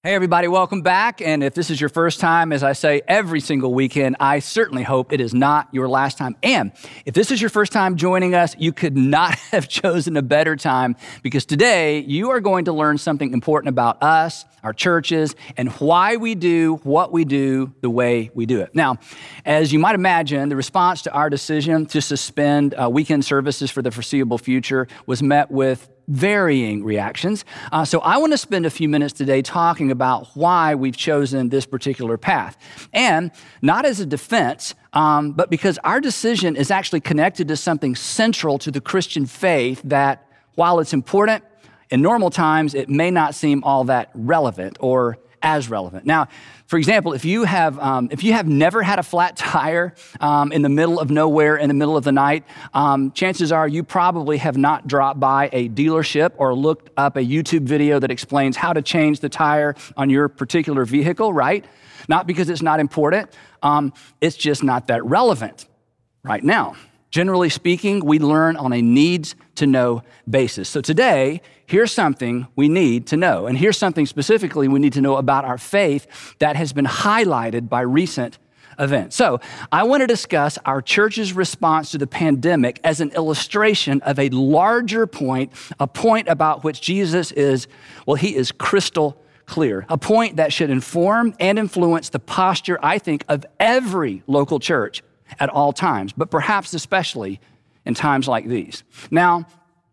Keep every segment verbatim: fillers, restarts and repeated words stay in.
Hey everybody, welcome back. And if this is your first time, as I say every single weekend, I certainly hope it is not your last time. And if this is your first time joining us, you could not have chosen a better time, because today you are going to learn something important about us, our churches, and why we do what we do the way we do it. Now, as you might imagine, the response to our decision to suspend uh, weekend services for the foreseeable future was met with varying reactions. Uh, so I want to spend a few minutes today talking about why we've chosen this particular path. And not as a defense, um, but because our decision is actually connected to something central to the Christian faith that, while it's important, in normal times, it may not seem all that relevant or as relevant. Now, for example, if you have um, if you have never had a flat tire um, in the middle of nowhere in the middle of the night, um, chances are you probably have not dropped by a dealership or looked up a YouTube video that explains how to change the tire on your particular vehicle, right? Not because it's not important, um, it's just not that relevant right now. Generally speaking, we learn on a needs-to-know basis. So today, here's something we need to know. And here's something specifically we need to know about our faith that has been highlighted by recent events. So I want to discuss our church's response to the pandemic as an illustration of a larger point, a point about which Jesus is, well, he is crystal clear, a point that should inform and influence the posture, I think, of every local church at all times, but perhaps especially in times like these. Now,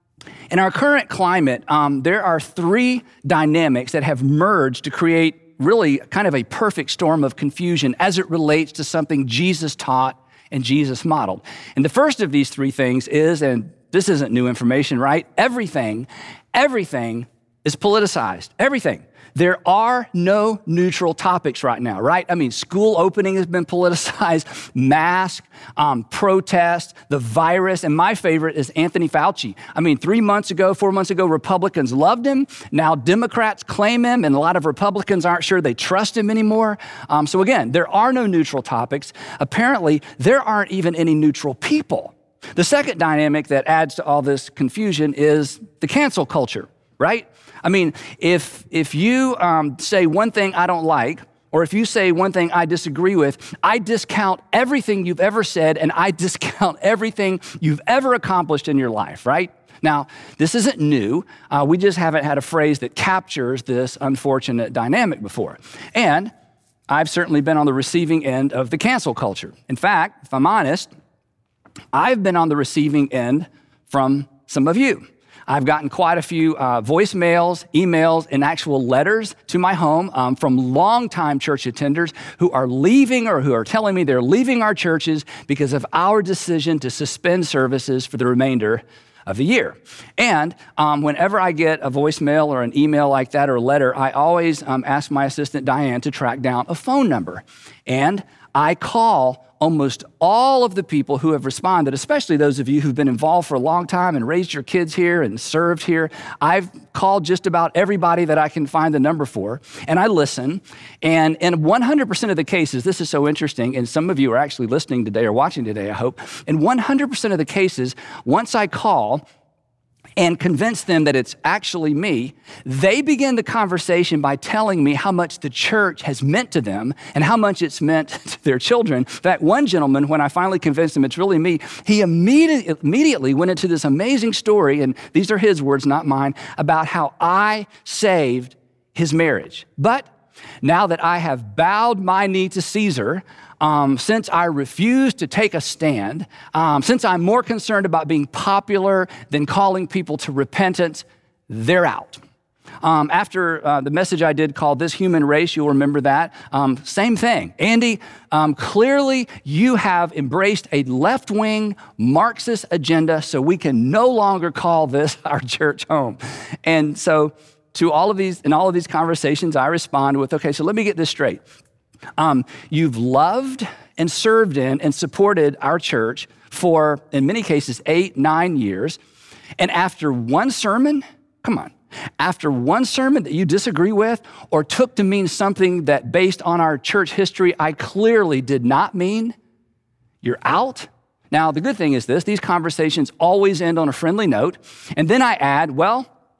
in our current climate, um, there are three dynamics that have merged to create really kind of a perfect storm of confusion as it relates to something Jesus taught and Jesus modeled. And the first of these three things is, and this isn't new information, right? Everything, everything is politicized, everything. There are no neutral topics right now, right? I mean, school opening has been politicized, mask, um, protest, the virus, and my favorite is Anthony Fauci. I mean, three months ago, four months ago, Republicans loved him. Now Democrats claim him, and a lot of Republicans aren't sure they trust him anymore. Um, so again, there are no neutral topics. Apparently, there aren't even any neutral people. The second dynamic that adds to all this confusion is the cancel culture, right? I mean, if if you um, say one thing I don't like, or if you say one thing I disagree with, I discount everything you've ever said, and I discount everything you've ever accomplished in your life, right? Now, this isn't new. Uh, we just haven't had a phrase that captures this unfortunate dynamic before. And I've certainly been on the receiving end of the cancel culture. In fact, if I'm honest, I've been on the receiving end from some of you. I've gotten quite a few uh, voicemails, emails, and actual letters to my home um, from longtime church attenders who are leaving or who are telling me they're leaving our churches because of our decision to suspend services for the remainder of the year. And um, whenever I get a voicemail or an email like that or a letter, I always um, ask my assistant Diane to track down a phone number. And I call almost all of the people who have responded, especially those of you who've been involved for a long time and raised your kids here and served here. I've called just about everybody that I can find the number for, and I listen. And in one hundred percent of the cases, this is so interesting, and some of you are actually listening today or watching today, I hope. In one hundred percent of the cases, once I call and convince them that it's actually me, they begin the conversation by telling me how much the church has meant to them and how much it's meant to their children. In fact, one gentleman, when I finally convinced him it's really me, he immediately, immediately went into this amazing story, and these are his words, not mine, about how I saved his marriage. But now that I have bowed my knee to Caesar, Um, since I refuse to take a stand, um, since I'm more concerned about being popular than calling people to repentance, they're out. Um, after uh, the message I did called This Human Race, you'll remember that, um, same thing. Andy, um, clearly you have embraced a left-wing Marxist agenda, so we can no longer call this our church home. And so to all of these, in all of these conversations, I respond with, okay, so let me get this straight. Um, you've loved and served in and supported our church for, in many cases, eight, nine years. And after one sermon, come on, after one sermon that you disagree with or took to mean something that based on our church history, I clearly did not mean, you're out? Now, the good thing is this, these conversations always end on a friendly note. And then I add, well,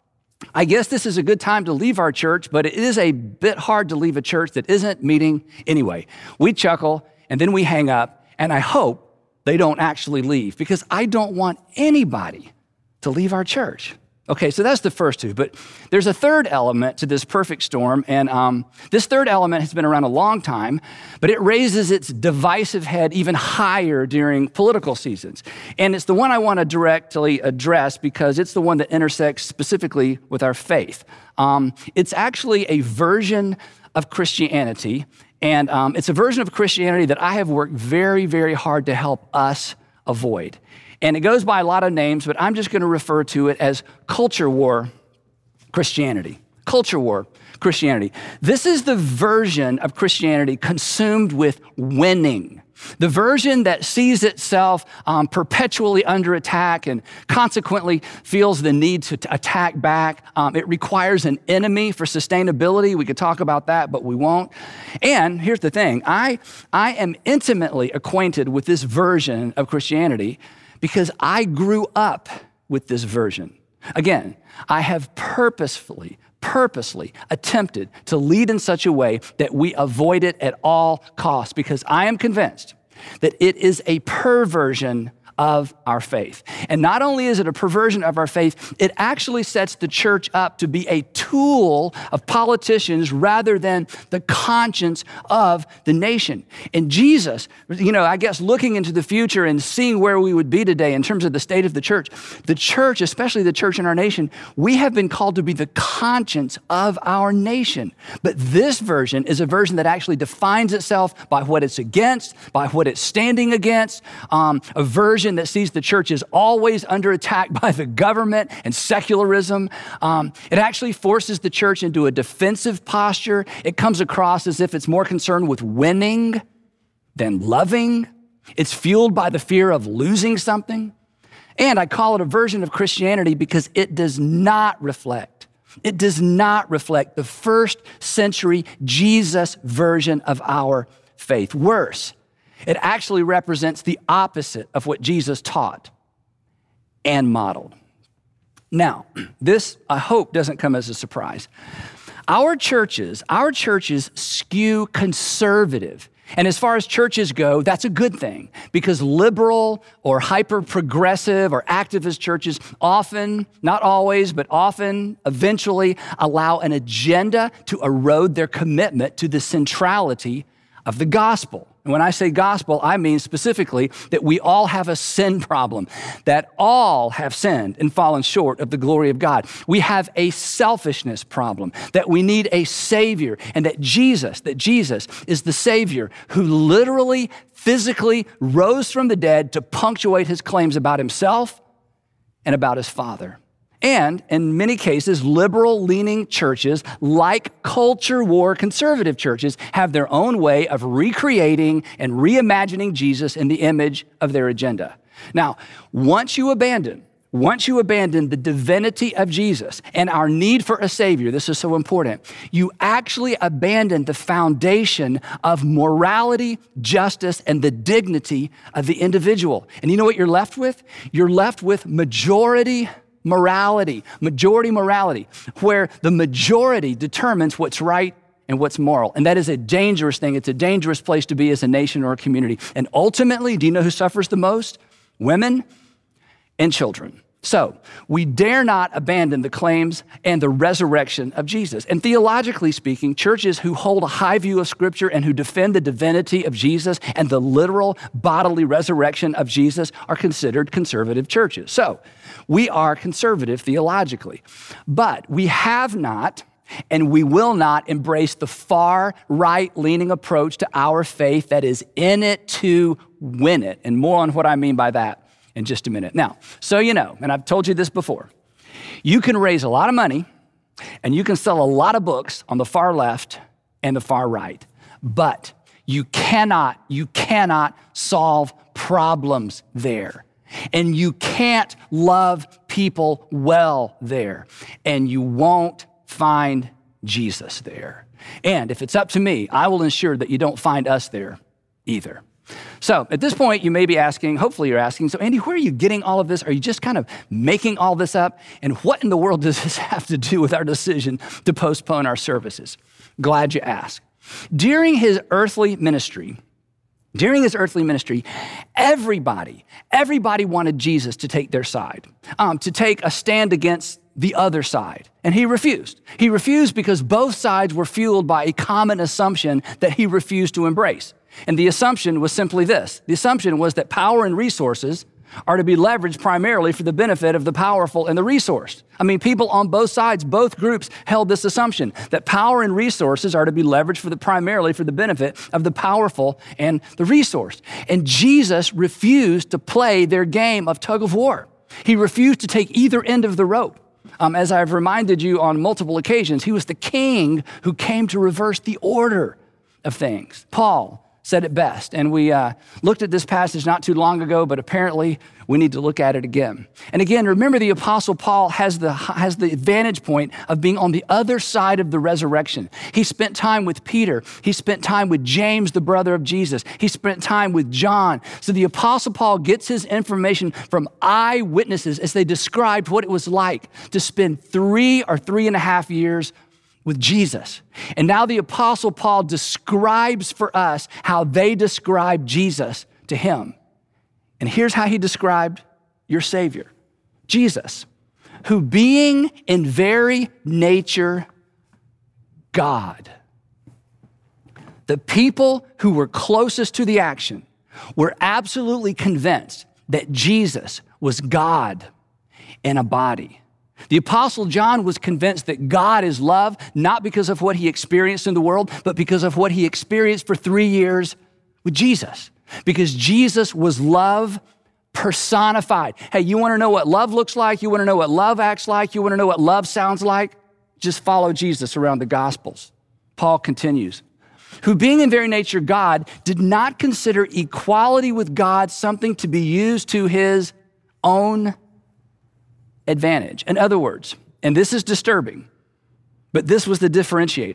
I guess this is a good time to leave our church, but it is a bit hard to leave a church that isn't meeting anyway. We chuckle and then we hang up, and I hope they don't actually leave because I don't want anybody to leave our church. Okay, so that's the first two, but there's a third element to this perfect storm, and um, this third element has been around a long time, but it raises its divisive head even higher during political seasons. And it's the one I want to directly address because it's the one that intersects specifically with our faith. Um, it's actually a version of Christianity, and um, it's a version of Christianity that I have worked very, very hard to help us avoid. And it goes by a lot of names, but I'm just going to refer to it as culture war Christianity. Culture war Christianity. This is the version of Christianity consumed with winning. The version that sees itself um, perpetually under attack and consequently feels the need to t- attack back. Um, it requires an enemy for sustainability. We could talk about that, but we won't. And here's the thing. I, I am intimately acquainted with this version of Christianity because I grew up with this version. Again, I have purposefully, purposely attempted to lead in such a way that we avoid it at all costs because I am convinced that it is a perversion of our faith. And not only is it a perversion of our faith, it actually sets the church up to be a tool of politicians rather than the conscience of the nation. And Jesus, you know, I guess looking into the future and seeing where we would be today in terms of the state of the church, the church, especially the church in our nation, we have been called to be the conscience of our nation. But this version is a version that actually defines itself by what it's against, by what it's standing against, um, a version that sees the church is always under attack by the government and secularism. Um, it actually forces the church into a defensive posture. It comes across as if it's more concerned with winning than loving. It's fueled by the fear of losing something. And I call it a version of Christianity because it does not reflect, it does not reflect the first century Jesus version of our faith. Worse, it actually represents the opposite of what Jesus taught and modeled. Now, this, I hope, doesn't come as a surprise. Our churches, our churches skew conservative. And as far as churches go, that's a good thing because liberal or hyper-progressive or activist churches often, not always, but often, eventually allow an agenda to erode their commitment to the centrality of the gospel. And when I say gospel, I mean specifically that we all have a sin problem, that all have sinned and fallen short of the glory of God. We have a selfishness problem, that we need a savior, and that Jesus, that Jesus is the savior who literally, physically rose from the dead to punctuate his claims about himself and about his Father. And in many cases, liberal-leaning churches, like culture war conservative churches, have their own way of recreating and reimagining Jesus in the image of their agenda. Now, once you abandon, once you abandon the divinity of Jesus and our need for a savior, this is so important, you actually abandon the foundation of morality, justice, and the dignity of the individual. And you know what you're left with? You're left with majority morality, majority morality, where the majority determines what's right and what's moral. And that is a dangerous thing. It's a dangerous place to be as a nation or a community. And ultimately, do you know who suffers the most? Women and children. So we dare not abandon the claims and the resurrection of Jesus. And theologically speaking, churches who hold a high view of Scripture and who defend the divinity of Jesus and the literal bodily resurrection of Jesus are considered conservative churches. So we are conservative theologically, but we have not and we will not embrace the far right-leaning approach to our faith that is in it to win it. And more on what I mean by that in just a minute. Now, so you know, and I've told you this before, you can raise a lot of money and you can sell a lot of books on the far left and the far right, but you cannot, you cannot solve problems there. And you can't love people well there. And you won't find Jesus there. And if it's up to me, I will ensure that you don't find us there either. So at this point, you may be asking, hopefully you're asking, so Andy, where are you getting all of this? Are you just kind of making all this up? And what in the world does this have to do with our decision to postpone our services? Glad you asked. During his earthly ministry, During his earthly ministry, everybody, everybody wanted Jesus to take their side, um, to take a stand against the other side. And he refused. He refused because both sides were fueled by a common assumption that he refused to embrace. And the assumption was simply this. The assumption was that power and resources are to be leveraged primarily for the benefit of the powerful and the resourced. I mean, people on both sides, both groups held this assumption that power and resources are to be leveraged for the primarily for the benefit of the powerful and the resourced. And Jesus refused to play their game of tug of war. He refused to take either end of the rope. Um, as I've reminded you on multiple occasions, he was the king who came to reverse the order of things. Paul said it best. And we uh, looked at this passage not too long ago, but apparently we need to look at it again. And again, remember the Apostle Paul has the, has the advantage point of being on the other side of the resurrection. He spent time with Peter. He spent time with James, the brother of Jesus. He spent time with John. So the Apostle Paul gets his information from eyewitnesses as they described what it was like to spend three or three and a half years with Jesus. And now the Apostle Paul describes for us how they described Jesus to him. And here's how he described your Savior, Jesus, who being in very nature God. The people who were closest to the action were absolutely convinced that Jesus was God in a body. The Apostle John was convinced that God is love, not because of what he experienced in the world, but because of what he experienced for three years with Jesus. Because Jesus was love personified. Hey, you want to know what love looks like? You want to know what love acts like? You want to know what love sounds like? Just follow Jesus around the Gospels. Paul continues, who being in very nature God, did not consider equality with God something to be used to his own advantage. In other words, and this is disturbing, but this was the differentiator.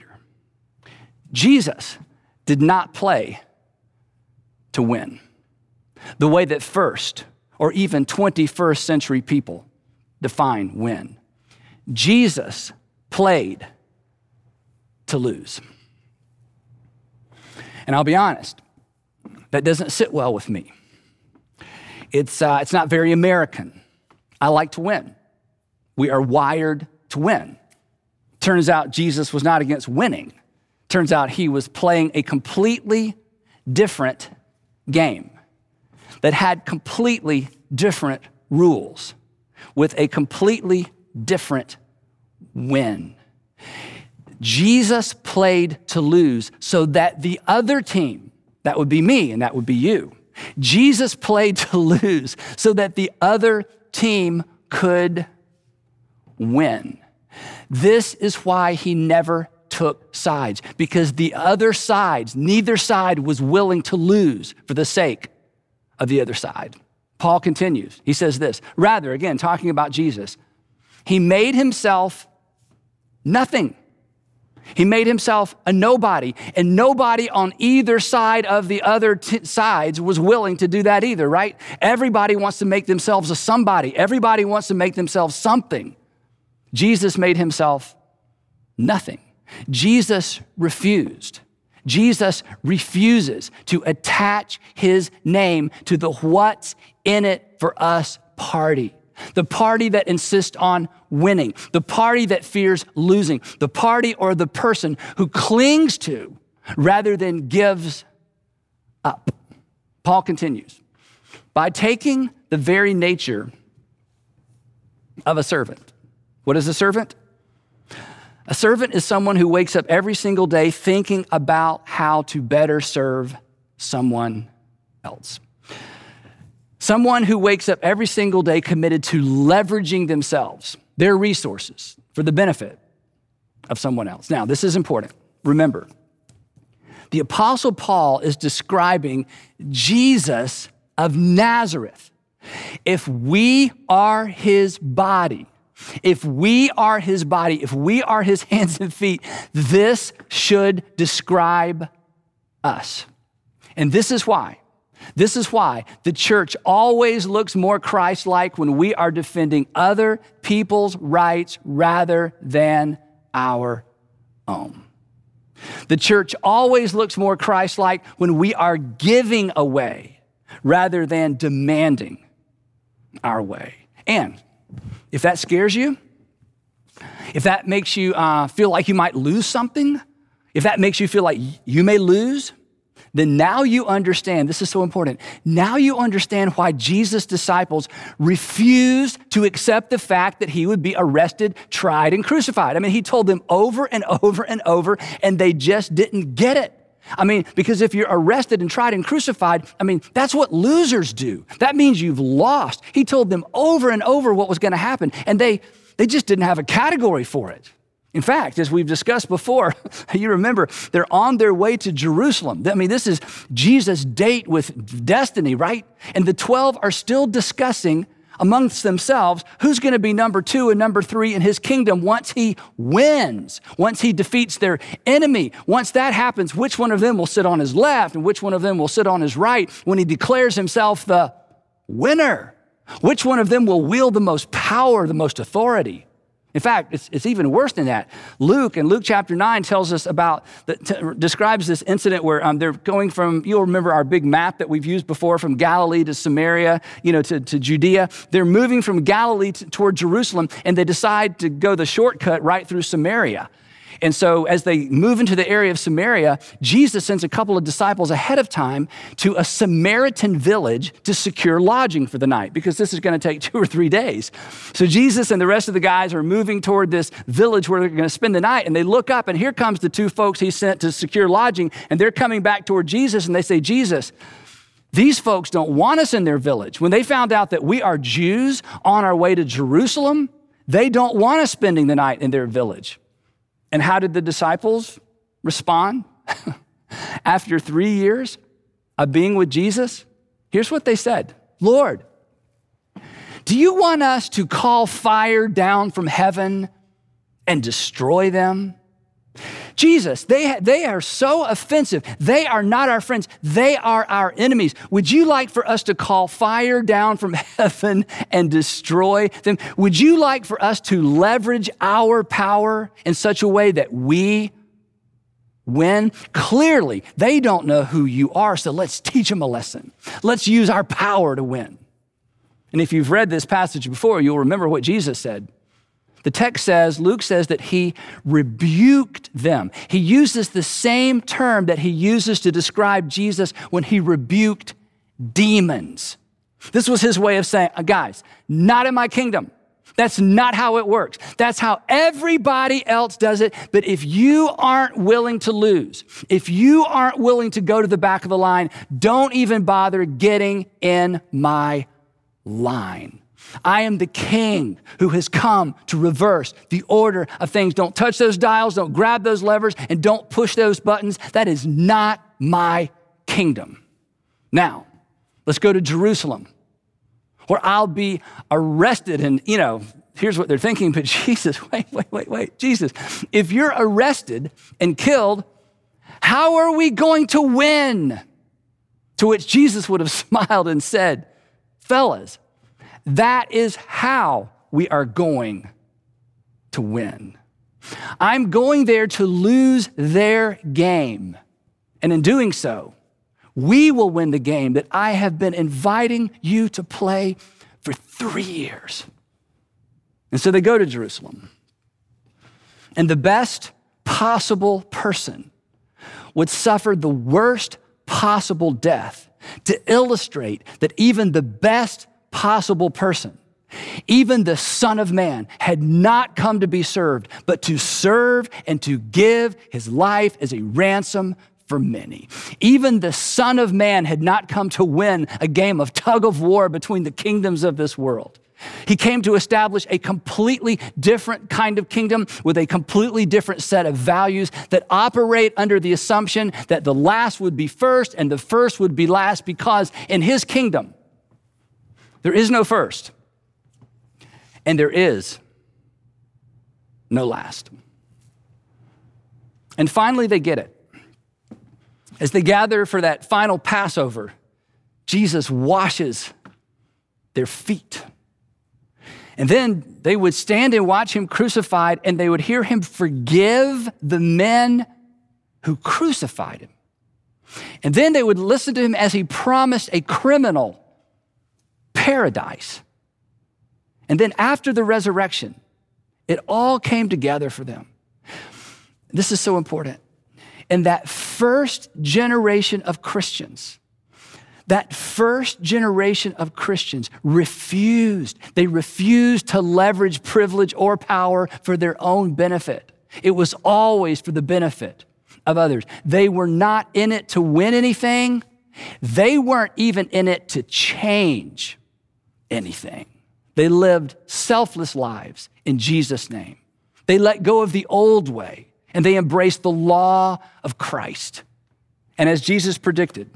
Jesus did not play to win the way that first or even twenty-first century people define win. Jesus played to lose. And I'll be honest, that doesn't sit well with me. It's, uh, it's not very American. I like to win. We are wired to win. Turns out Jesus was not against winning. Turns out he was playing a completely different game that had completely different rules with a completely different win. Jesus played to lose so that the other team, that would be me and that would be you, Jesus played to lose so that the other team could win. This is why he never took sides, because the other sides, neither side was willing to lose for the sake of the other side. Paul continues. He says this, rather, again, talking about Jesus, he made himself nothing. He made himself a nobody, and nobody on either side of the other t- sides was willing to do that either, right? Everybody wants to make themselves a somebody. Everybody wants to make themselves something. Jesus made himself nothing. Jesus refused. Jesus refuses to attach his name to the what's in it for us party. The party that insists on winning, the party that fears losing, the party or the person who clings to rather than gives up. Paul continues, by taking the very nature of a servant. What is a servant? A servant is someone who wakes up every single day thinking about how to better serve someone else. Someone who wakes up every single day committed to leveraging themselves, their resources, for the benefit of someone else. Now, this is important. Remember, the Apostle Paul is describing Jesus of Nazareth. If we are his body, if we are his body, if we are his hands and feet, this should describe us. And this is why. This is why the church always looks more Christ-like when we are defending other people's rights rather than our own. The church always looks more Christ-like when we are giving away rather than demanding our way. And if that scares you, if that makes you uh, feel like you might lose something, if that makes you feel like you may lose, then now you understand, this is so important, now you understand why Jesus' disciples refused to accept the fact that he would be arrested, tried, and crucified. I mean, he told them over and over and over, and they just didn't get it. I mean, because if you're arrested and tried and crucified, I mean, that's what losers do. That means you've lost. He told them over and over what was going to happen, and they, they just didn't have a category for it. In fact, as we've discussed before, you remember, they're on their way to Jerusalem. I mean, this is Jesus' date with destiny, right? And the twelve are still discussing amongst themselves who's going to be number two and number three in his kingdom once he wins, once he defeats their enemy. Once that happens, which one of them will sit on his left and which one of them will sit on his right when he declares himself the winner? Which one of them will wield the most power, the most authority? In fact, it's, it's even worse than that. Luke, in Luke chapter nine, tells us about, the, t- describes this incident where um, they're going from, you'll remember our big map that we've used before, from Galilee to Samaria, you know, to, to Judea. They're moving from Galilee to, toward Jerusalem, and they decide to go the shortcut right through Samaria. And so as they move into the area of Samaria, Jesus sends a couple of disciples ahead of time to a Samaritan village to secure lodging for the night, because this is going to take two or three days. So Jesus and the rest of the guys are moving toward this village where they're going to spend the night, and they look up, and here comes the two folks he sent to secure lodging, and they're coming back toward Jesus, and they say, Jesus, these folks don't want us in their village. When they found out that we are Jews on our way to Jerusalem, they don't want us spending the night in their village. And how did the disciples respond? After three years of being with Jesus, here's what they said. Lord, do you want us to call fire down from heaven and destroy them? Jesus, they, they are so offensive. They are not our friends. They are our enemies. Would you like for us to call fire down from heaven and destroy them? Would you like for us to leverage our power in such a way that we win? Clearly, they don't know who you are, so let's teach them a lesson. Let's use our power to win. And if you've read this passage before, you'll remember what Jesus said. The text says, Luke says that he rebuked them. He uses the same term that he uses to describe Jesus when he rebuked demons. This was his way of saying, guys, not in my kingdom. That's not how it works. That's how everybody else does it. But if you aren't willing to lose, if you aren't willing to go to the back of the line, don't even bother getting in my line. I am the king who has come to reverse the order of things. Don't touch those dials, don't grab those levers, and don't push those buttons. That is not my kingdom. Now, let's go to Jerusalem, where I'll be arrested. And, you know, here's what they're thinking, but Jesus, wait, wait, wait, wait. Jesus, if you're arrested and killed, how are we going to win? To which Jesus would have smiled and said, fellas, that is how we are going to win. I'm going there to lose their game. And in doing so, we will win the game that I have been inviting you to play for three years. And so they go to Jerusalem. And the best possible person would suffer the worst possible death to illustrate that even the best possible person, even the Son of Man, had not come to be served, but to serve and to give his life as a ransom for many. Even the Son of Man had not come to win a game of tug of war between the kingdoms of this world. He came to establish a completely different kind of kingdom with a completely different set of values that operate under the assumption that the last would be first and the first would be last, because in his kingdom, there is no first, and there is no last. And finally, they get it. As they gather for that final Passover, Jesus washes their feet. And then they would stand and watch him crucified, and they would hear him forgive the men who crucified him. And then they would listen to him as he promised a criminal paradise. And then after the resurrection, it all came together for them. This is so important. And that first generation of Christians, that first generation of Christians refused. They refused to leverage privilege or power for their own benefit. It was always for the benefit of others. They were not in it to win anything. They weren't even in it to change anything. They lived selfless lives in Jesus' name. They let go of the old way and they embraced the law of Christ. And as Jesus predicted,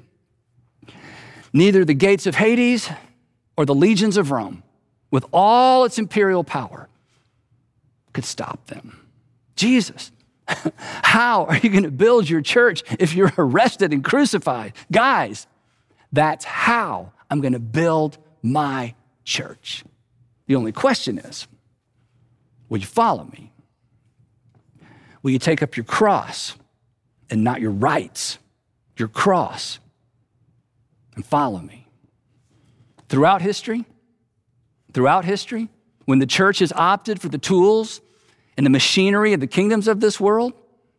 neither the gates of Hades or the legions of Rome, with all its imperial power, could stop them. Jesus, how are you going to build your church if you're arrested and crucified? Guys, that's how I'm going to build my church. The only question is, will you follow me? Will you take up your cross and not your rights, your cross, and follow me? Throughout history, throughout history, when the church has opted for the tools and the machinery of the kingdoms of this world,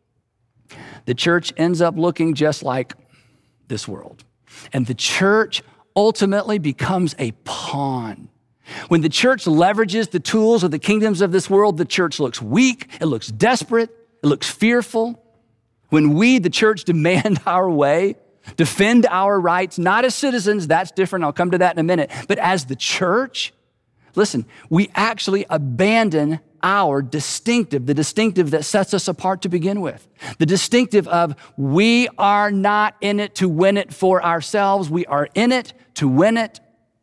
the church ends up looking just like this world. And the church ultimately becomes a pawn. When the church leverages the tools of the kingdoms of this world, the church looks weak, it looks desperate, it looks fearful. When we, the church, demand our way, defend our rights, not as citizens, that's different, I'll come to that in a minute, but as the church, listen, we actually abandon our distinctive, the distinctive that sets us apart to begin with. The distinctive of we are not in it to win it for ourselves, we are in it to win it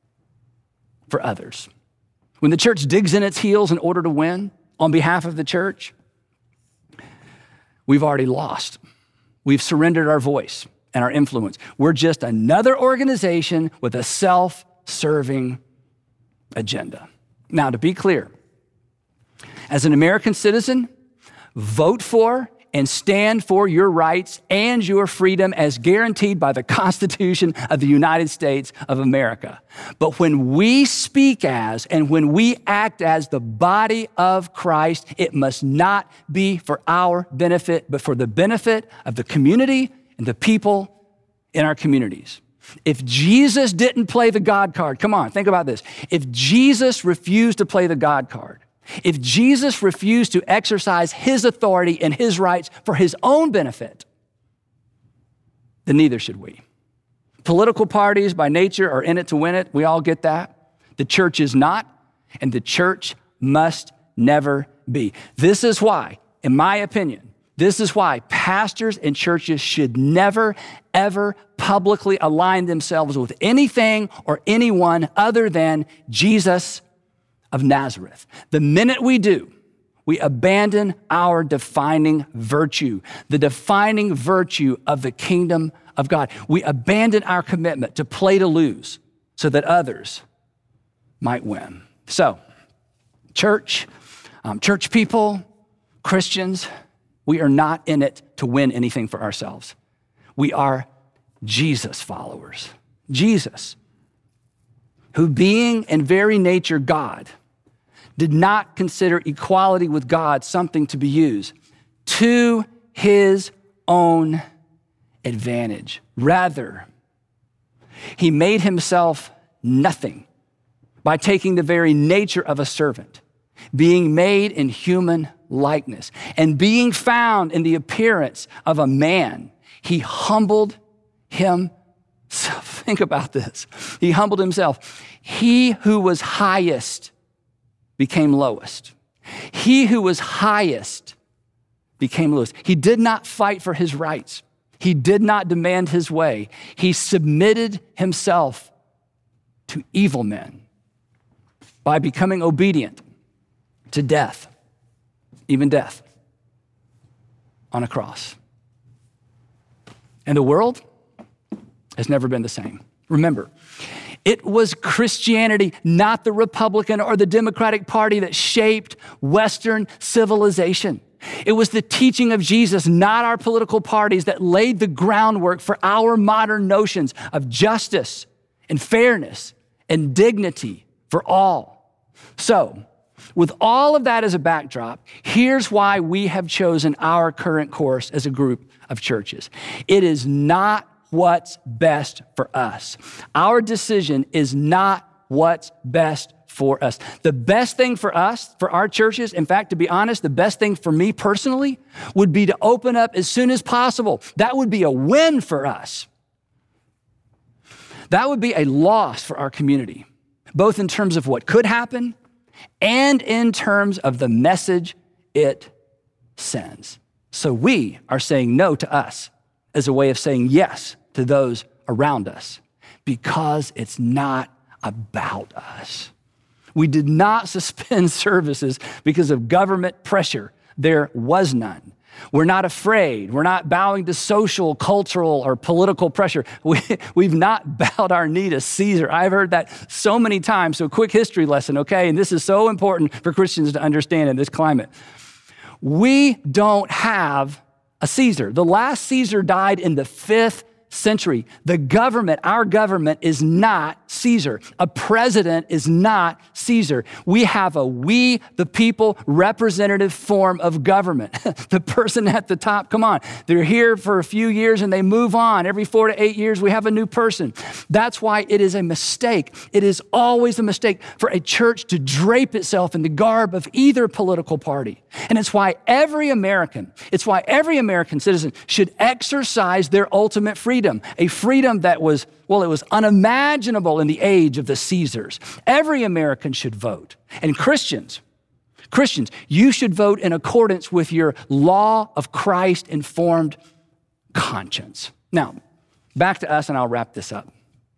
for others. When the church digs in its heels in order to win on behalf of the church, we've already lost. We've surrendered our voice and our influence. We're just another organization with a self-serving agenda. Now, to be clear, as an American citizen, vote for and stand for your rights and your freedom as guaranteed by the Constitution of the United States of America. But when we speak as and when we act as the body of Christ, it must not be for our benefit, but for the benefit of the community and the people in our communities. If Jesus didn't play the God card, come on, think about this. If Jesus refused to play the God card, if Jesus refused to exercise his authority and his rights for his own benefit, then neither should we. Political parties by nature are in it to win it. We all get that. The church is not, and the church must never be. This is why, in my opinion, this is why pastors and churches should never, ever publicly align themselves with anything or anyone other than Jesus of Nazareth. The minute we do, we abandon our defining virtue, the defining virtue of the kingdom of God. We abandon our commitment to play to lose so that others might win. So, church, um, church people, Christians, we are not in it to win anything for ourselves. We are Jesus followers. Jesus, who being in very nature God, did not consider equality with God something to be used to his own advantage. Rather, he made himself nothing by taking the very nature of a servant, being made in human likeness, and being found in the appearance of a man. He humbled himself. Think about this. He humbled himself. He who was highest became lowest. He who was highest became lowest. He did not fight for his rights. He did not demand his way. He submitted himself to evil men by becoming obedient to death, even death on a cross. And the world has never been the same. Remember, it was Christianity, not the Republican or the Democratic Party, that shaped Western civilization. It was the teaching of Jesus, not our political parties, that laid the groundwork for our modern notions of justice and fairness and dignity for all. So, with all of that as a backdrop, here's why we have chosen our current course as a group of churches. It is not what's best for us. Our decision is not what's best for us. The best thing for us, for our churches, in fact, to be honest, the best thing for me personally would be to open up as soon as possible. That would be a win for us. That would be a loss for our community, both in terms of what could happen and in terms of the message it sends. So we are saying no to us as a way of saying yes to those around us, because it's not about us. We did not suspend services because of government pressure. There was none. We're not afraid. We're not bowing to social, cultural, or political pressure. We, we've not bowed our knee to Caesar. I've heard that so many times. So quick history lesson, okay? And this is so important for Christians to understand in this climate. We don't have a Caesar. The last Caesar died in the fifth century. The government, our government, is not Caesar. A president is not Caesar. We have a we, the people, representative form of government. The person at the top, come on, they're here for a few years and they move on. Every four to eight years, we have a new person. That's why it is a mistake. It is always a mistake for a church to drape itself in the garb of either political party. And it's why every American, it's why every American citizen should exercise their ultimate freedom. A freedom that was, well, it was unimaginable in the age of the Caesars. Every American should vote. And Christians, Christians, you should vote in accordance with your law of Christ-informed conscience. Now, back to us, and I'll wrap this up.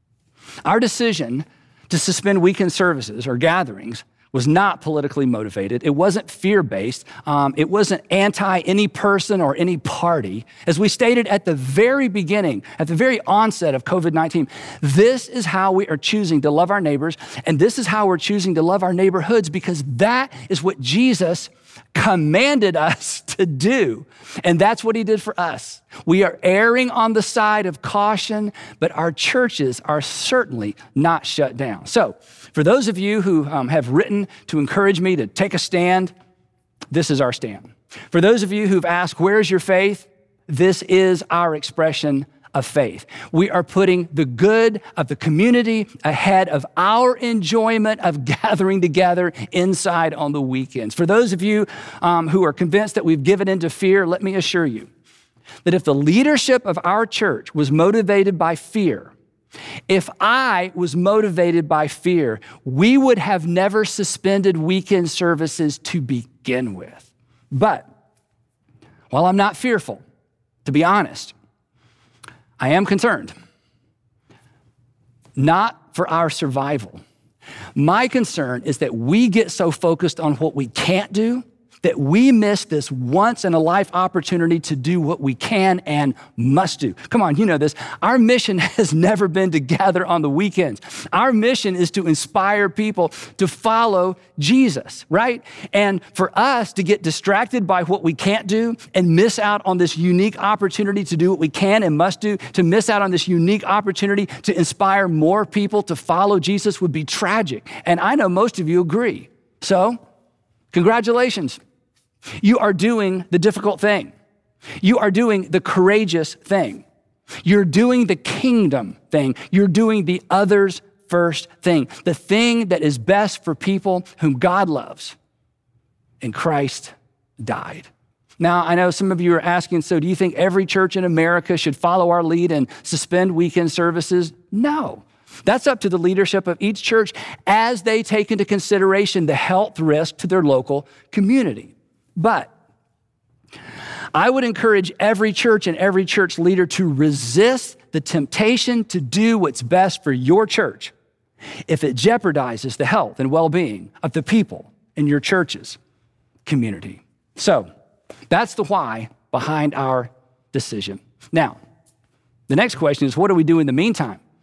Our decision to suspend weekend services or gatherings was not politically motivated. It wasn't fear-based. Um, it wasn't anti any person or any party. As we stated at the very beginning, at the very onset of covid nineteen, this is how we are choosing to love our neighbors, and this is how we're choosing to love our neighborhoods, because that is what Jesus commanded us to do. And that's what he did for us. We are erring on the side of caution, but our churches are certainly not shut down. So for those of you who um, have written to encourage me to take a stand, this is our stand. For those of you who've asked, where's your faith? This is our expression of faith. We are putting the good of the community ahead of our enjoyment of gathering together inside on the weekends. For those of you um, who are convinced that we've given into fear, let me assure you that if the leadership of our church was motivated by fear, if I was motivated by fear, we would have never suspended weekend services to begin with. But while I'm not fearful, to be honest, I am concerned, not for our survival. My concern is that we get so focused on what we can't do that we miss this once-in-a-life opportunity to do what we can and must do. Come on, you know this. Our mission has never been to gather on the weekends. Our mission is to inspire people to follow Jesus, right? And for us to get distracted by what we can't do and miss out on this unique opportunity to do what we can and must do, to miss out on this unique opportunity to inspire more people to follow Jesus would be tragic. And I know most of you agree. So, congratulations. You are doing the difficult thing. You are doing the courageous thing. You're doing the kingdom thing. You're doing the others first thing, the thing that is best for people whom God loves. And Christ died. Now, I know some of you are asking, so do you think every church in America should follow our lead and suspend weekend services? No. That's up to the leadership of each church as they take into consideration the health risk to their local community. But I would encourage every church and every church leader to resist the temptation to do what's best for your church if it jeopardizes the health and well-being of the people in your church's community. So that's the why behind our decision. Now, the next question is, what do we do in the meantime?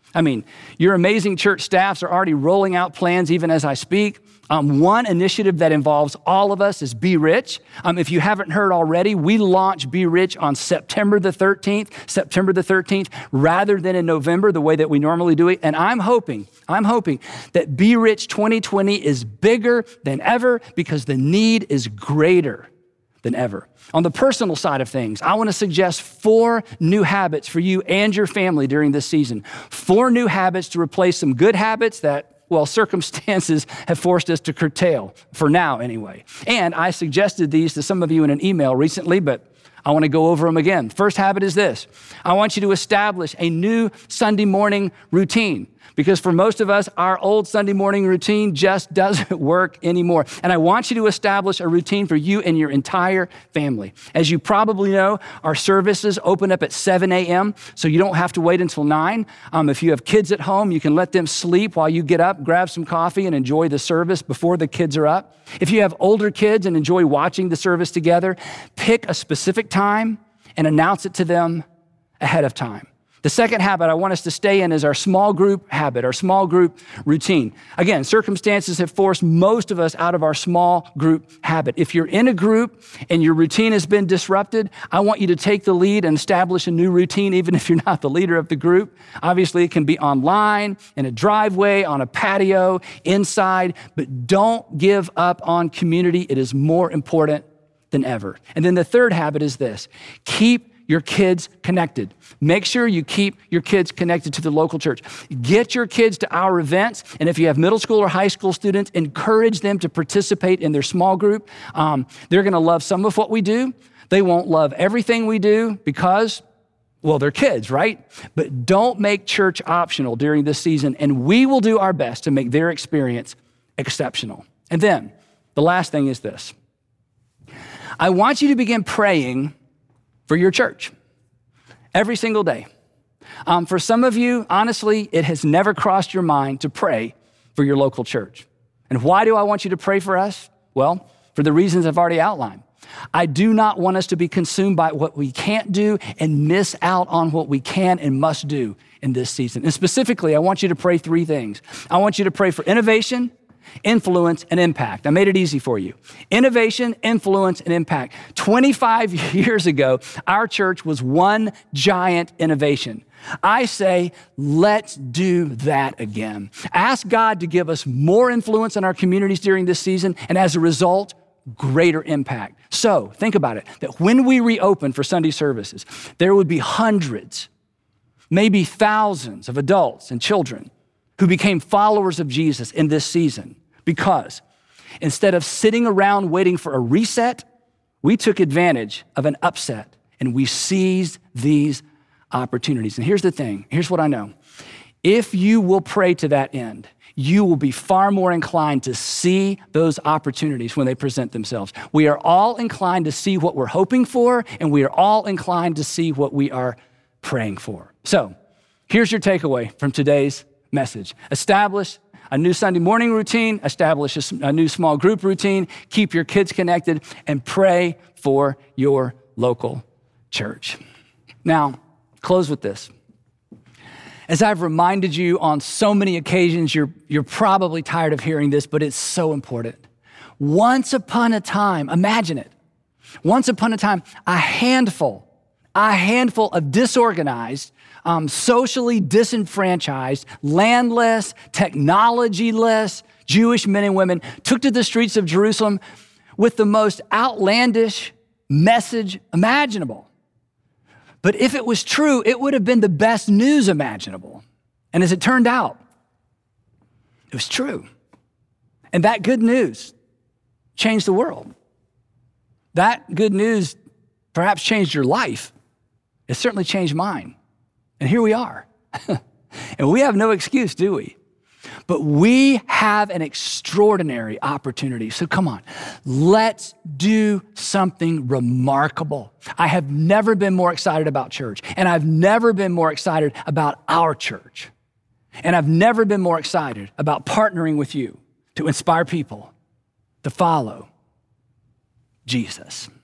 I mean, your amazing church staffs are already rolling out plans even as I speak. Um, one initiative that involves all of us is Be Rich. Um, if you haven't heard already, we launch Be Rich on September the thirteenth, September the thirteenth, rather than in November, the way that we normally do it. And I'm hoping, I'm hoping that Be Rich twenty twenty is bigger than ever because the need is greater than ever. On the personal side of things, I want to suggest four new habits for you and your family during this season. Four new habits to replace some good habits that, well, circumstances have forced us to curtail, for now anyway. And I suggested these to some of you in an email recently, but I want to go over them again. First habit is this. I want you to establish a new Sunday morning routine. Because for most of us, our old Sunday morning routine just doesn't work anymore. And I want you to establish a routine for you and your entire family. As you probably know, our services open up at seven a.m., so you don't have to wait until nine. Um, if you have kids at home, you can let them sleep while you get up, grab some coffee, and enjoy the service before the kids are up. If you have older kids and enjoy watching the service together, pick a specific time and announce it to them ahead of time. The second habit I want us to stay in is our small group habit, our small group routine. Again, circumstances have forced most of us out of our small group habit. If you're in a group and your routine has been disrupted, I want you to take the lead and establish a new routine, even if you're not the leader of the group. Obviously, it can be online, in a driveway, on a patio, inside, but don't give up on community. It is more important than ever. And then the third habit is this: keep your kids connected. Make sure you keep your kids connected to the local church. Get your kids to our events, and if you have middle school or high school students, encourage them to participate in their small group. Um, they're gonna love some of what we do. They won't love everything we do because, well, they're kids, right? But don't make church optional during this season, and we will do our best to make their experience exceptional. And then the last thing is this. I want you to begin praying for your church every single day. Um, for some of you, honestly, it has never crossed your mind to pray for your local church. And why do I want you to pray for us? Well, for the reasons I've already outlined. I do not want us to be consumed by what we can't do and miss out on what we can and must do in this season. And specifically, I want you to pray three things. I want you to pray for innovation, influence, and impact. I made it easy for you. Innovation, influence, and impact. twenty-five years ago, our church was one giant innovation. I say, let's do that again. Ask God to give us more influence in our communities during this season, and as a result, greater impact. So think about it, that when we reopen for Sunday services, there would be hundreds, maybe thousands of adults and children who became followers of Jesus in this season, because instead of sitting around waiting for a reset, we took advantage of an upset and we seized these opportunities. And here's the thing, here's what I know. If you will pray to that end, you will be far more inclined to see those opportunities when they present themselves. We are all inclined to see what we're hoping for, and we are all inclined to see what we are praying for. So here's your takeaway from today's message. Establish a new Sunday morning routine, establish a, a new small group routine, keep your kids connected, and pray for your local church. Now, close with this. As I've reminded you on so many occasions, you're, you're probably tired of hearing this, but it's so important. Once upon a time, imagine it, once upon a time, a handful, a handful of disorganized, um, socially disenfranchised, landless, technology-less Jewish men and women took to the streets of Jerusalem with the most outlandish message imaginable. But if it was true, it would have been the best news imaginable. And as it turned out, it was true. And that good news changed the world. That good news perhaps changed your life. It certainly changed mine. And here we are. And we have no excuse, do we? But we have an extraordinary opportunity. So come on, let's do something remarkable. I have never been more excited about church, and I've never been more excited about our church. And I've never been more excited about partnering with you to inspire people to follow Jesus.